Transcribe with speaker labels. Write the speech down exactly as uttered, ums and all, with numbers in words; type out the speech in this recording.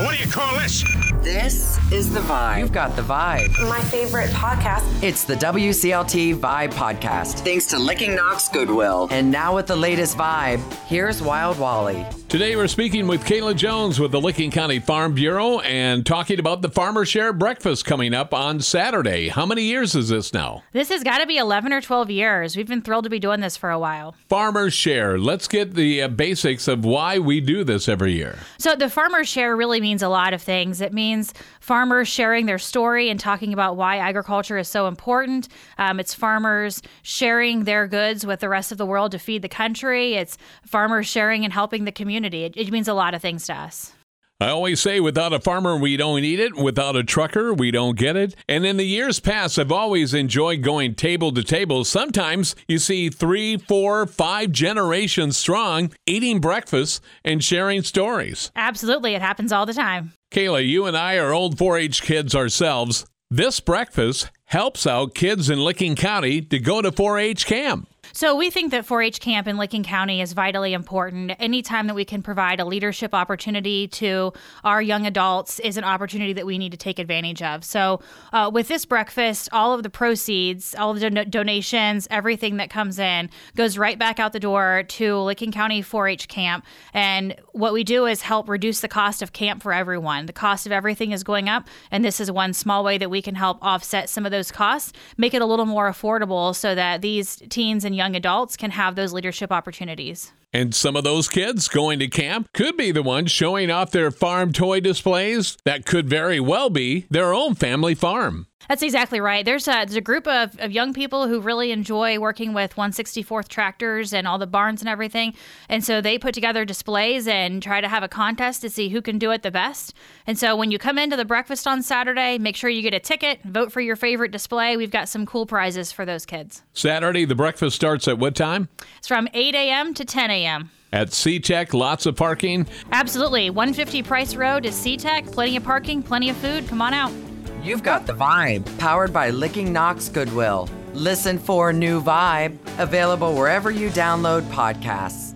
Speaker 1: What do you call this?
Speaker 2: This is The Vibe.
Speaker 3: You've got The Vibe.
Speaker 4: My favorite podcast.
Speaker 3: It's the W C L T Vibe Podcast.
Speaker 2: Thanks to Licking Knox Goodwill.
Speaker 3: And now with the latest Vibe, here's Wild Wally.
Speaker 5: Today we're speaking with Kayla Jones with the Licking County Farm Bureau and talking about the Farmer Share Breakfast coming up on Saturday. How many years is this now?
Speaker 6: This has got to be eleven or twelve years. We've been thrilled to be doing this for a while.
Speaker 5: Farmer Share. Let's get the uh, basics of why we do this every year.
Speaker 6: So the Farmer Share really means a lot of things. It means farmers sharing their story and talking about why agriculture is so important. Um, it's farmers sharing their goods with the rest of the world to feed the country. It's farmers sharing and helping the community. It, it means a lot of things to us.
Speaker 5: I always say without a farmer, we don't eat it. Without a trucker, we don't get it. And in the years past, I've always enjoyed going table to table. Sometimes you see three, four, five generations strong eating breakfast and sharing stories.
Speaker 6: Absolutely. It happens all the time.
Speaker 5: Kayla, you and I are old four H kids ourselves. This breakfast helps out kids in Licking County to go to four H camp.
Speaker 6: So we think that four H camp in Licking County is vitally important. Anytime that we can provide a leadership opportunity to our young adults is an opportunity that we need to take advantage of. So uh, with this breakfast, all of the proceeds, all of the don- donations, everything that comes in goes right back out the door to Licking County four H camp. And what we do is help reduce the cost of camp for everyone. The cost of everything is going up, and this is one small way that we can help offset some of those costs, make it a little more affordable so that these teens and young young adults can have those leadership opportunities.
Speaker 5: And some of those kids going to camp could be the ones showing off their farm toy displays. That could very well be their own family farm.
Speaker 6: That's exactly right. There's a, there's a group of, of young people who really enjoy working with one sixty-fourth tractors and all the barns and everything. And so they put together displays and try to have a contest to see who can do it the best. And so when you come into the breakfast on Saturday, make sure you get a ticket, vote for your favorite display. We've got some cool prizes for those kids.
Speaker 5: Saturday, the breakfast starts at what time?
Speaker 6: It's from eight a.m. to ten a.m.
Speaker 5: At C-Tech, lots of parking?
Speaker 6: Absolutely. one fifty Price Road is C-Tech. Plenty of parking, plenty of food. Come on out.
Speaker 3: You've got The Vibe, powered by Licking Knox Goodwill. Listen for New Vibe, available wherever you download podcasts.